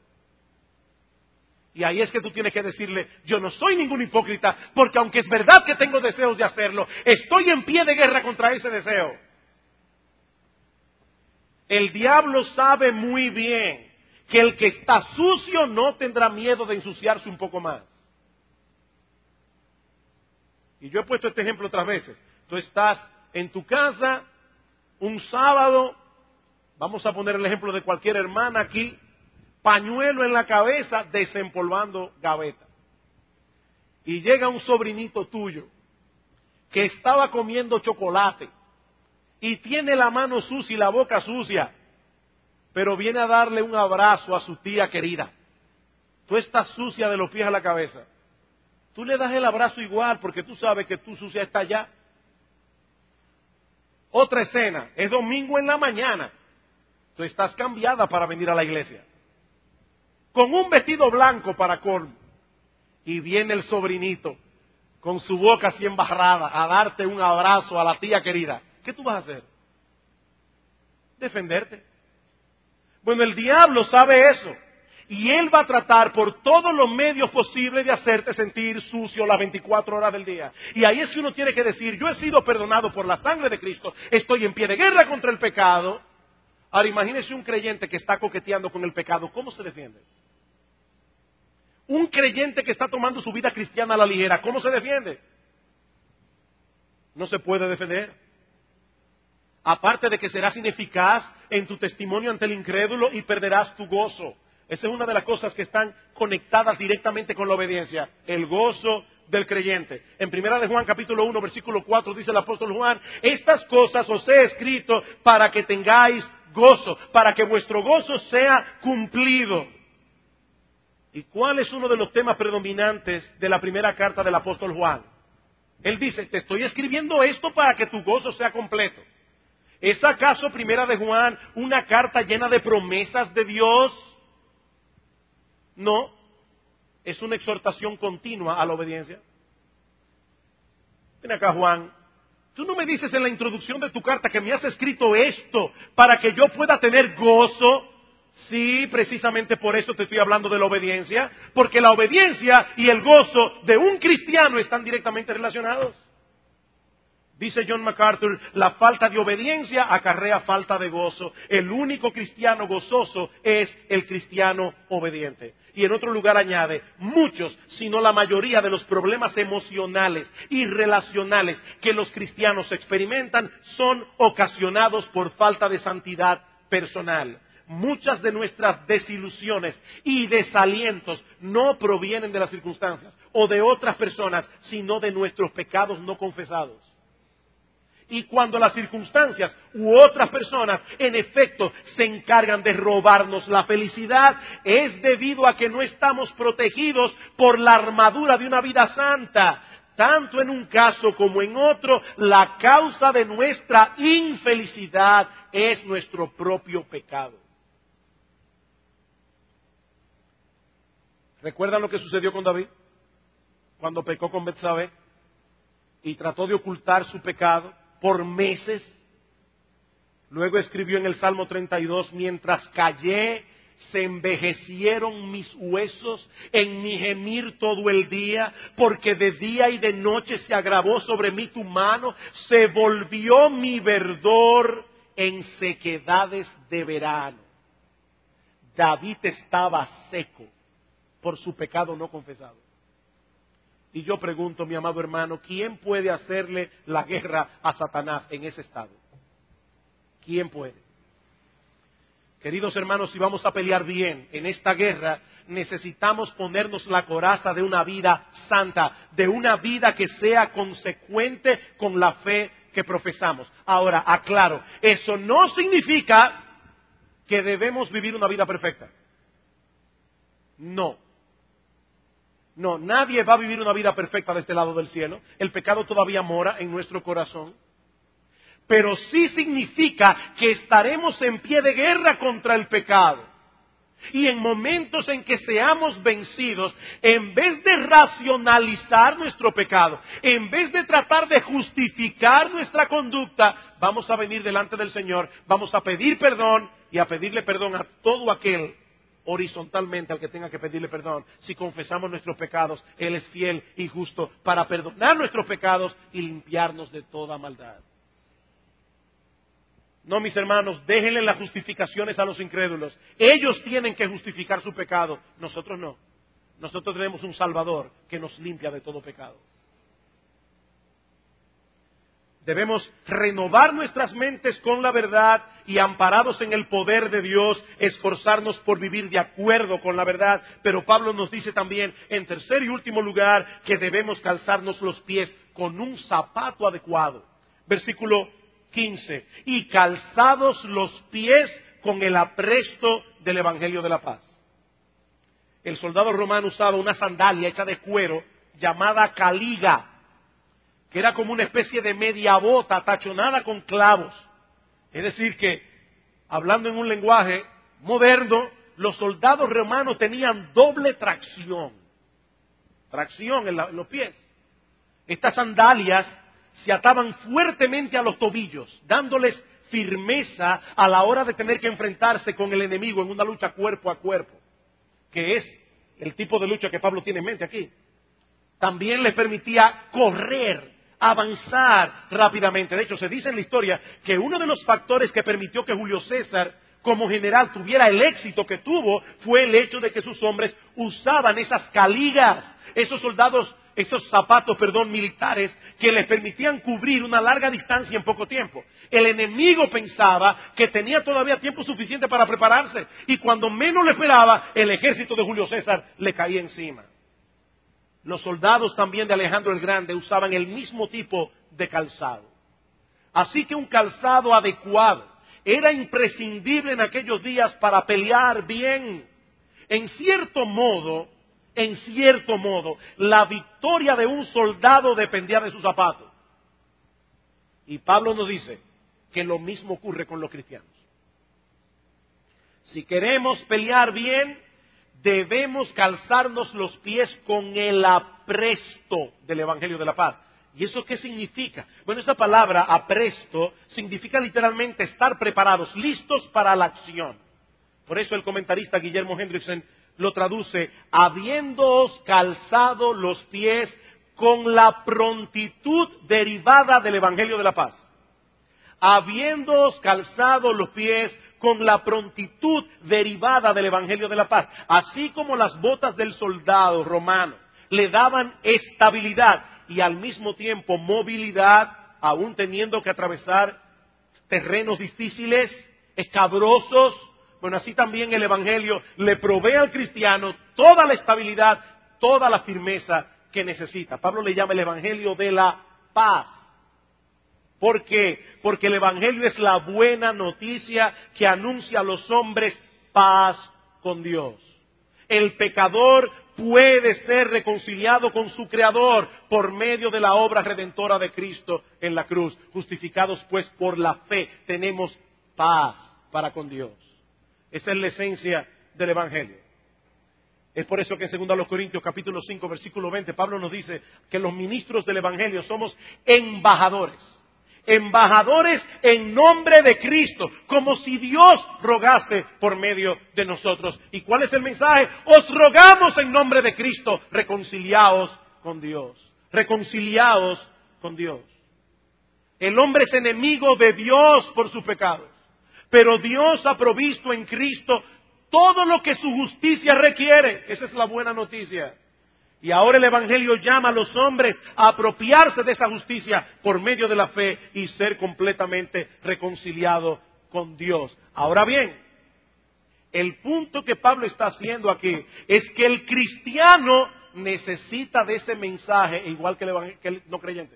Y ahí es que tú tienes que decirle, yo no soy ningún hipócrita, porque aunque es verdad que tengo deseos de hacerlo, estoy en pie de guerra contra ese deseo. El diablo sabe muy bien que el que está sucio no tendrá miedo de ensuciarse un poco más. Y yo he puesto este ejemplo otras veces. Tú estás en tu casa un sábado, vamos a poner el ejemplo de cualquier hermana aquí, pañuelo en la cabeza, desempolvando gaveta. Y llega un sobrinito tuyo que estaba comiendo chocolate y tiene la mano sucia y la boca sucia, pero viene a darle un abrazo a su tía querida. Tú estás sucia de los pies a la cabeza. Tú le das el abrazo igual porque tú sabes que tu sucia está allá. Otra escena, es domingo en la mañana. Tú estás cambiada para venir a la iglesia, con un vestido blanco para colmo. Y viene el sobrinito, con su boca así embarrada, a darte un abrazo a la tía querida. ¿Qué tú vas a hacer? Defenderte. Bueno, el diablo sabe eso. y Él va a tratar por todos los medios posibles de hacerte sentir sucio las 24 horas del día. Y ahí es que uno tiene que decir, yo he sido perdonado por la sangre de Cristo, estoy en pie de guerra contra el pecado. Ahora imagínese un creyente que está coqueteando con el pecado, ¿cómo se defiende? Un creyente que está tomando su vida cristiana a la ligera, ¿cómo se defiende? No se puede defender. Aparte de que serás ineficaz en tu testimonio ante el incrédulo y perderás tu gozo. Esa es una de las cosas que están conectadas directamente con la obediencia, el gozo del creyente. En 1 de Juan capítulo 1 versículo 4 dice el apóstol Juan, estas cosas os he escrito para que tengáis gozo, para que vuestro gozo sea cumplido. ¿Y cuál es uno de los temas predominantes de la primera carta del apóstol Juan? Él dice, te estoy escribiendo esto para que tu gozo sea completo. ¿Es acaso Primera de Juan una carta llena de promesas de Dios? No, es una exhortación continua a la obediencia. Ven acá, Juan, tú no me dices en la introducción de tu carta que me has escrito esto para que yo pueda tener gozo. Sí, precisamente por eso te estoy hablando de la obediencia, porque la obediencia y el gozo de un cristiano están directamente relacionados. Dice John MacArthur, la falta de obediencia acarrea falta de gozo. El único cristiano gozoso es el cristiano obediente. Y en otro lugar añade, muchos, si no la mayoría de los problemas emocionales y relacionales que los cristianos experimentan son ocasionados por falta de santidad personal. Muchas de nuestras desilusiones y desalientos no provienen de las circunstancias o de otras personas, sino de nuestros pecados no confesados. Y cuando las circunstancias u otras personas, en efecto, se encargan de robarnos la felicidad, es debido a que no estamos protegidos por la armadura de una vida santa. Tanto en un caso como en otro, la causa de nuestra infelicidad es nuestro propio pecado. ¿Recuerdan lo que sucedió con David? Cuando pecó con Betsabé y trató de ocultar su pecado por meses. Luego escribió en el Salmo 32, mientras callé, se envejecieron mis huesos en mi gemir todo el día, porque de día y de noche se agravó sobre mí tu mano, se volvió mi verdor en sequedades de verano. David estaba seco por su pecado no confesado. Y yo pregunto, mi amado hermano, ¿quién puede hacerle la guerra a Satanás en ese estado? ¿Quién puede? Queridos hermanos, si vamos a pelear bien en esta guerra, necesitamos ponernos la coraza de una vida santa, de una vida que sea consecuente con la fe que profesamos. Ahora, aclaro, eso no significa que debemos vivir una vida perfecta. No. No, nadie va a vivir una vida perfecta de este lado del cielo. El pecado todavía mora en nuestro corazón. Pero sí significa que estaremos en pie de guerra contra el pecado. Y en momentos en que seamos vencidos, en vez de racionalizar nuestro pecado, en vez de tratar de justificar nuestra conducta, vamos a venir delante del Señor, vamos a pedir perdón y a pedirle perdón a todo aquel horizontalmente al que tenga que pedirle perdón. Si confesamos nuestros pecados, Él es fiel y justo para perdonar nuestros pecados y limpiarnos de toda maldad. No, mis hermanos, déjenle las justificaciones a los incrédulos. Ellos tienen que justificar su pecado, nosotros no. Nosotros tenemos un Salvador que nos limpia de todo pecado. Debemos renovar nuestras mentes con la verdad y, amparados en el poder de Dios, esforzarnos por vivir de acuerdo con la verdad. Pero Pablo nos dice también, en tercer y último lugar, que debemos calzarnos los pies con un zapato adecuado. Versículo 15. Y calzados los pies con el apresto del Evangelio de la paz. El soldado romano usaba una sandalia hecha de cuero llamada caliga, que era como una especie de media bota tachonada con clavos. Es decir que, hablando en un lenguaje moderno, los soldados romanos tenían doble tracción. Tracción en los pies. Estas sandalias se ataban fuertemente a los tobillos, dándoles firmeza a la hora de tener que enfrentarse con el enemigo en una lucha cuerpo a cuerpo. que es el tipo de lucha que Pablo tiene en mente aquí, también les permitía correr, avanzar rápidamente. De hecho, se dice en la historia que uno de los factores que permitió que Julio César como general tuviera el éxito que tuvo fue el hecho de que sus hombres usaban esas caligas, esos zapatos militares que les permitían cubrir una larga distancia en poco tiempo. El enemigo pensaba que tenía todavía tiempo suficiente para prepararse y cuando menos lo esperaba, el ejército de Julio César le caía encima. Los soldados también de Alejandro el Grande usaban el mismo tipo de calzado. Así que un calzado adecuado era imprescindible en aquellos días para pelear bien. En cierto modo, la victoria de un soldado dependía de sus zapatos. Y Pablo nos dice que lo mismo ocurre con los cristianos. Si queremos pelear bien, debemos calzarnos los pies con el apresto del Evangelio de la Paz. ¿Y eso qué significa? Bueno, esa palabra apresto significa literalmente estar preparados, listos para la acción. Por eso el comentarista Guillermo Hendrickson lo traduce, habiéndoos calzado los pies con la prontitud derivada del Evangelio de la Paz. Habiéndoos calzado los pies con la prontitud derivada del Evangelio de la Paz. Así como las botas del soldado romano le daban estabilidad y al mismo tiempo movilidad, aún teniendo que atravesar terrenos difíciles, escabrosos. Bueno, así también el Evangelio le provee al cristiano toda la estabilidad, toda la firmeza que necesita. Pablo le llama el Evangelio de la paz. ¿Por qué? Porque el Evangelio es la buena noticia que anuncia a los hombres paz con Dios. El pecador puede ser reconciliado con su Creador por medio de la obra redentora de Cristo en la cruz. Justificados pues por la fe, tenemos paz para con Dios. Esa es la esencia del Evangelio. Es por eso que en 2 Corintios capítulo 5 versículo 20 Pablo nos dice que los ministros del Evangelio somos embajadores. Embajadores en nombre de Cristo, como si Dios rogase por medio de nosotros. ¿Y cuál es el mensaje? Os rogamos en nombre de Cristo, reconciliaos con Dios. Reconciliaos con Dios. El hombre es enemigo de Dios por sus pecados, pero Dios ha provisto en Cristo todo lo que su justicia requiere. Esa es la buena noticia. Y ahora el Evangelio llama a los hombres a apropiarse de esa justicia por medio de la fe y ser completamente reconciliados con Dios. Ahora bien, el punto que Pablo está haciendo aquí es que el cristiano necesita de ese mensaje igual que el no creyente.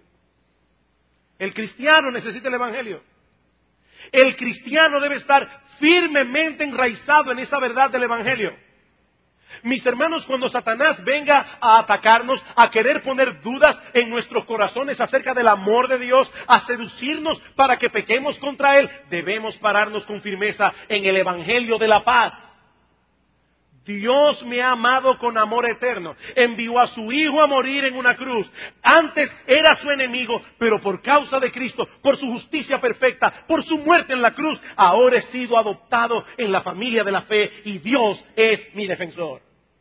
El cristiano necesita el Evangelio. El cristiano debe estar firmemente enraizado en esa verdad del Evangelio. Mis hermanos, cuando Satanás venga a atacarnos, a querer poner dudas en nuestros corazones acerca del amor de Dios, a seducirnos para que pequemos contra Él, debemos pararnos con firmeza en el Evangelio de la paz. Dios me ha amado con amor eterno. Envió a su Hijo a morir en una cruz. Antes era su enemigo, pero por causa de Cristo, por su justicia perfecta, por su muerte en la cruz, ahora he sido adoptado en la familia de la fe y Dios es mi defensor.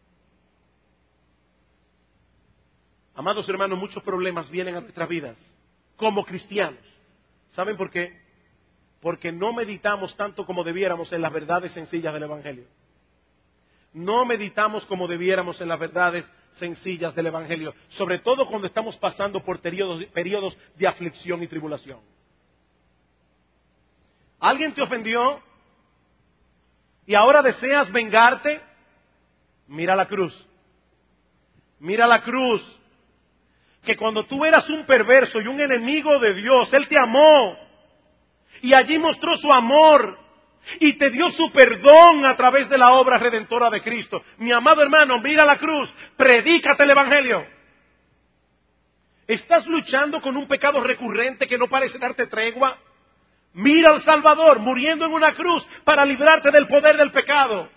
Amados hermanos, muchos problemas vienen a nuestras vidas como cristianos. ¿Saben por qué? Porque no meditamos tanto como debiéramos en las verdades sencillas del Evangelio. No meditamos como debiéramos en las verdades sencillas del Evangelio, sobre todo cuando estamos pasando por periodos de aflicción y tribulación. ¿Alguien te ofendió y ahora deseas vengarte? Mira la cruz. Mira la cruz. Que cuando tú eras un perverso y un enemigo de Dios, Él te amó y allí mostró su amor y te dio su perdón a través de la obra redentora de Cristo. Mi amado hermano, mira la cruz, predícate el Evangelio. ¿Estás luchando con un pecado recurrente que no parece darte tregua? Mira al Salvador muriendo en una cruz para librarte del poder del pecado.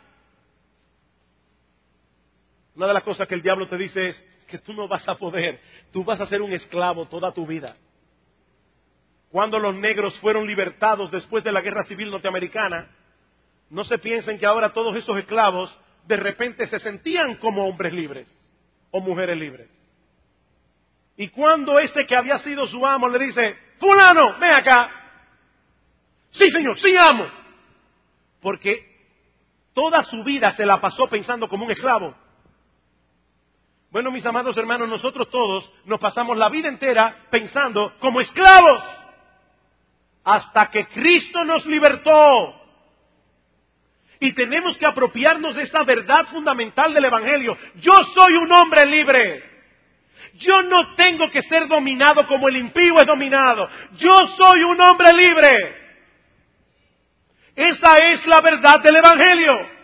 Una de las cosas que el diablo te dice es que tú no vas a poder, tú vas a ser un esclavo toda tu vida. Cuando los negros fueron libertados después de la Guerra Civil Norteamericana, no se piensen que ahora todos esos esclavos de repente se sentían como hombres libres o mujeres libres. Y cuando ese que había sido su amo le dice, fulano, ven acá. Sí, señor, sí, amo. Porque toda su vida se la pasó pensando como un esclavo. Bueno, mis amados hermanos, nosotros todos nos pasamos la vida entera pensando como esclavos hasta que Cristo nos libertó. Y tenemos que apropiarnos de esa verdad fundamental del Evangelio. Yo soy un hombre libre. Yo no tengo que ser dominado como el impío es dominado. Yo soy un hombre libre. Esa es la verdad del Evangelio.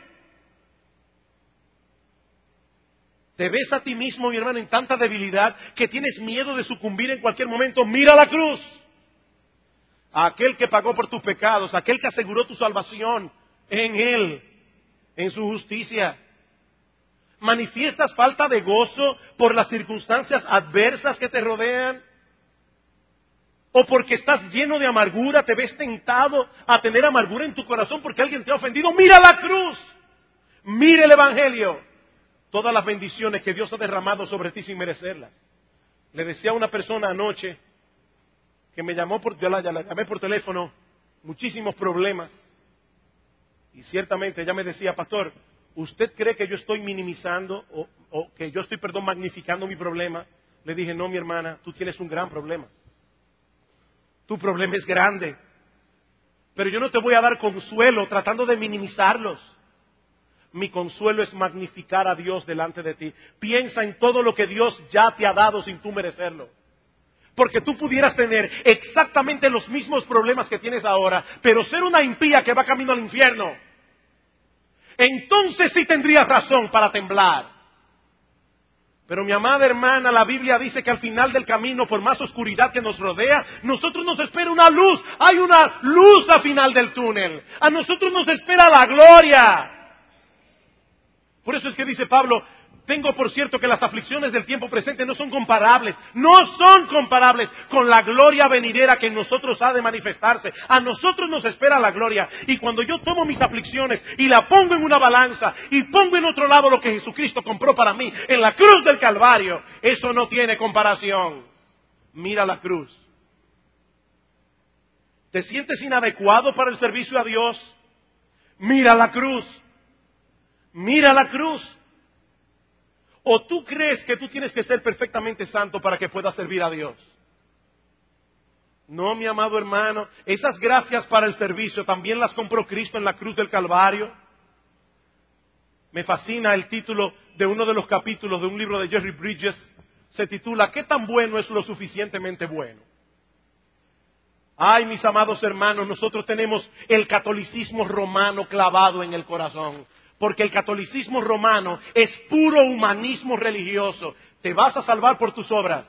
¿Te ves a ti mismo, mi hermano, en tanta debilidad que tienes miedo de sucumbir en cualquier momento? Mira la cruz. A aquel que pagó por tus pecados, aquel que aseguró tu salvación en Él, en su justicia. ¿Manifiestas falta de gozo por las circunstancias adversas que te rodean? ¿O porque estás lleno de amargura, te ves tentado a tener amargura en tu corazón porque alguien te ha ofendido? Mira la cruz. Mira el Evangelio. Todas las bendiciones que Dios ha derramado sobre ti sin merecerlas. Le decía a una persona anoche que me llamó yo la llamé por teléfono, muchísimos problemas. Y ciertamente ella me decía, pastor, ¿usted cree que yo estoy minimizando o que yo estoy, magnificando mi problema? Le dije, no, mi hermana, tú tienes un gran problema. Tu problema es grande. Pero yo no te voy a dar consuelo tratando de minimizarlos. Mi consuelo es magnificar a Dios delante de ti. Piensa en todo lo que Dios ya te ha dado sin tú merecerlo. Porque tú pudieras tener exactamente los mismos problemas que tienes ahora, pero ser una impía que va camino al infierno. Entonces sí tendrías razón para temblar. Pero mi amada hermana, la Biblia dice que al final del camino, por más oscuridad que nos rodea, nosotros nos espera una luz. Hay una luz al final del túnel. A nosotros nos espera la gloria. Por eso es que dice Pablo, tengo por cierto que las aflicciones del tiempo presente no son comparables con la gloria venidera que en nosotros ha de manifestarse. A nosotros nos espera la gloria. Y cuando yo tomo mis aflicciones y la pongo en una balanza y pongo en otro lado lo que Jesucristo compró para mí en la cruz del Calvario, eso no tiene comparación. Mira la cruz. ¿Te sientes inadecuado para el servicio a Dios? Mira la cruz. Mira la cruz. ¿O tú crees que tú tienes que ser perfectamente santo para que puedas servir a Dios? No, mi amado hermano, esas gracias para el servicio también las compró Cristo en la cruz del Calvario. Me fascina el título de uno de los capítulos de un libro de Jerry Bridges. Se titula ¿Qué tan bueno es lo suficientemente bueno? Ay, mis amados hermanos, nosotros tenemos el catolicismo romano clavado en el corazón. Porque el catolicismo romano es puro humanismo religioso. Te vas a salvar por tus obras.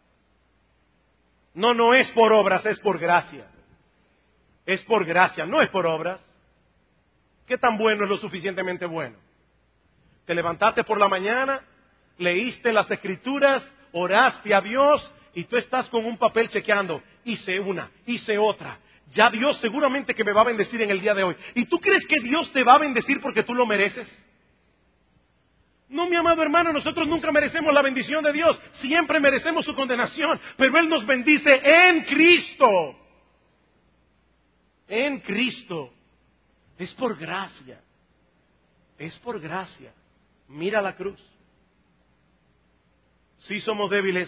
No es por obras, es por gracia. Es por gracia, no es por obras. ¿Qué tan bueno es lo suficientemente bueno? Te levantaste por la mañana, leíste las Escrituras, oraste a Dios y tú estás con un papel chequeando. Hice una, hice otra. Ya Dios seguramente que me va a bendecir en el día de hoy. ¿Y tú crees que Dios te va a bendecir porque tú lo mereces? No, mi amado hermano, nosotros nunca merecemos la bendición de Dios. Siempre merecemos su condenación. Pero Él nos bendice en Cristo. En Cristo. Es por gracia. Es por gracia. Mira la cruz. Sí somos débiles.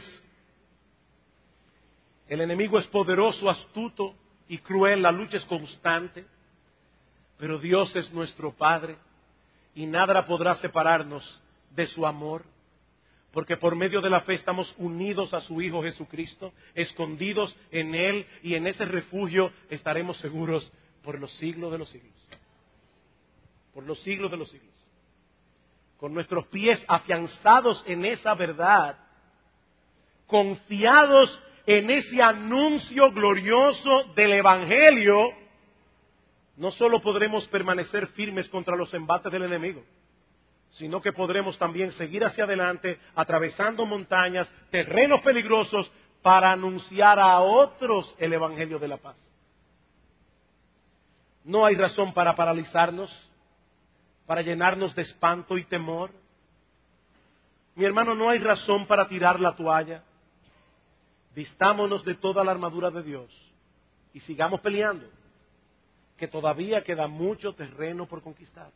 El enemigo es poderoso, astuto y cruel, la lucha es constante, pero Dios es nuestro Padre y nada podrá separarnos de su amor, porque por medio de la fe estamos unidos a su Hijo Jesucristo, escondidos en Él y en ese refugio estaremos seguros por los siglos de los siglos. Por los siglos de los siglos. Con nuestros pies afianzados en esa verdad, confiados en ese anuncio glorioso del Evangelio, no solo podremos permanecer firmes contra los embates del enemigo, sino que podremos también seguir hacia adelante, atravesando montañas, terrenos peligrosos, para anunciar a otros el Evangelio de la paz. No hay razón para paralizarnos. para llenarnos de espanto y temor. Mi hermano, no hay razón para tirar la toalla. Vistámonos de toda la armadura de Dios y sigamos peleando, que todavía queda mucho terreno por conquistar.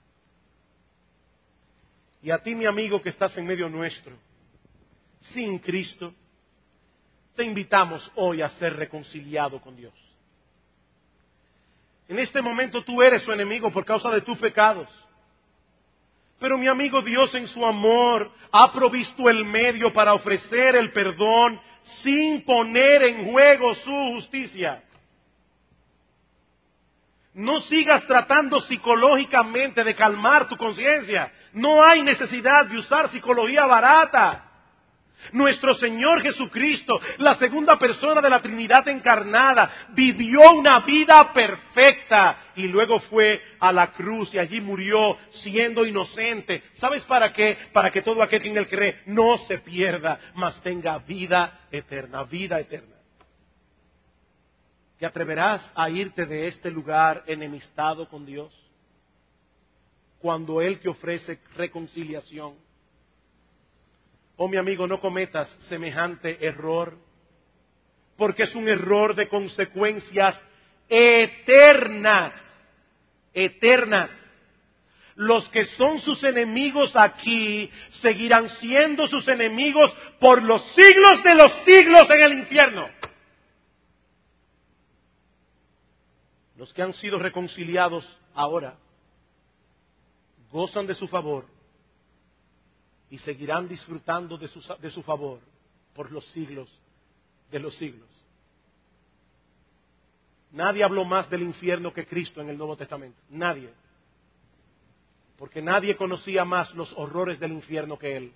Y a ti, mi amigo, que estás en medio nuestro, sin Cristo, te invitamos hoy a ser reconciliado con Dios. En este momento tú eres su enemigo por causa de tus pecados. Pero mi amigo, Dios en su amor ha provisto el medio para ofrecer el perdón sin poner en juego su justicia. No sigas tratando psicológicamente de calmar tu conciencia. No hay necesidad de usar psicología barata. Nuestro Señor Jesucristo, la segunda persona de la Trinidad encarnada, vivió una vida perfecta y luego fue a la cruz y allí murió siendo inocente. ¿Sabes para qué? Para que todo aquel que en él cree no se pierda, mas tenga vida eterna, vida eterna. ¿Te atreverás a irte de este lugar enemistado con Dios cuando Él te ofrece reconciliación? Oh, mi amigo, no cometas semejante error, porque es un error de consecuencias eternas, eternas. Los que son sus enemigos aquí seguirán siendo sus enemigos por los siglos de los siglos en el infierno. Los que han sido reconciliados ahora gozan de su favor y seguirán disfrutando de su favor por los siglos de los siglos. Nadie habló más del infierno que Cristo en el Nuevo Testamento. Nadie. Porque nadie conocía más los horrores del infierno que Él.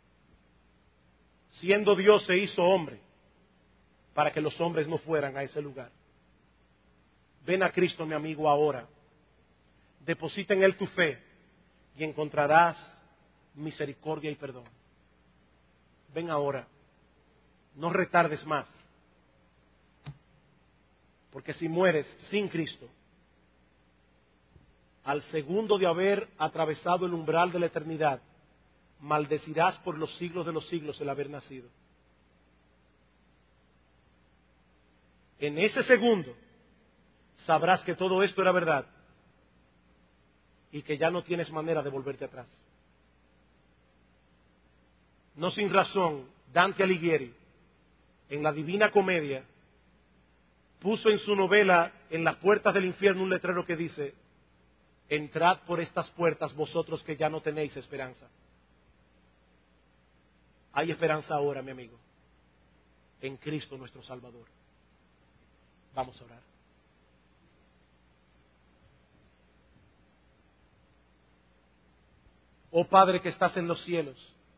Siendo Dios se hizo hombre para que los hombres no fueran a ese lugar. Ven a Cristo, mi amigo, ahora. Deposita en Él tu fe y encontrarás misericordia y perdón. Ven ahora. No retardes más. Porque si mueres sin Cristo, al segundo de haber atravesado el umbral de la eternidad, maldecirás por los siglos de los siglos el haber nacido. En ese segundo sabrás que todo esto era verdad y que ya no tienes manera de volverte atrás. No sin razón, Dante Alighieri, en la Divina Comedia, puso en su novela En las puertas del infierno un letrero que dice: entrad por estas puertas vosotros que ya no tenéis esperanza. Hay esperanza ahora, mi amigo, en Cristo nuestro Salvador. Vamos a orar. Oh Padre que estás en los cielos,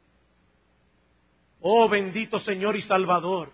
oh bendito Señor y Salvador,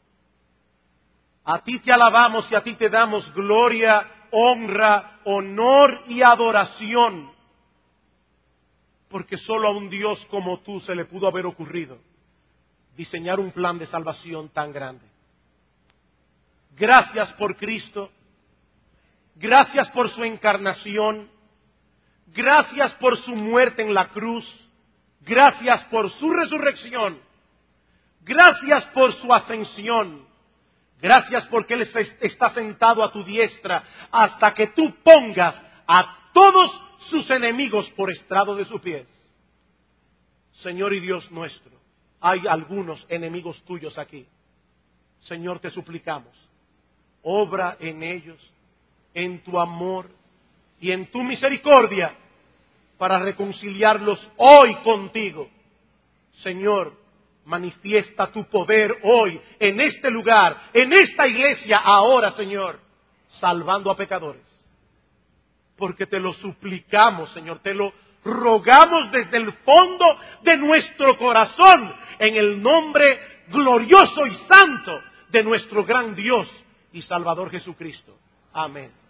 a ti te alabamos y a ti te damos gloria, honra, honor y adoración, porque solo a un Dios como tú se le pudo haber ocurrido diseñar un plan de salvación tan grande. Gracias por Cristo, gracias por su encarnación, gracias por su muerte en la cruz, gracias por su resurrección, gracias por su ascensión, gracias porque Él está sentado a tu diestra hasta que tú pongas a todos sus enemigos por estrado de sus pies. Señor y Dios nuestro, hay algunos enemigos tuyos aquí. Señor, te suplicamos, obra en ellos, en tu amor y en tu misericordia, para reconciliarlos hoy contigo. Señor, manifiesta tu poder hoy, en este lugar, en esta iglesia, ahora, Señor, salvando a pecadores. Porque te lo suplicamos, Señor, te lo rogamos desde el fondo de nuestro corazón, en el nombre glorioso y santo de nuestro gran Dios y Salvador Jesucristo. Amén.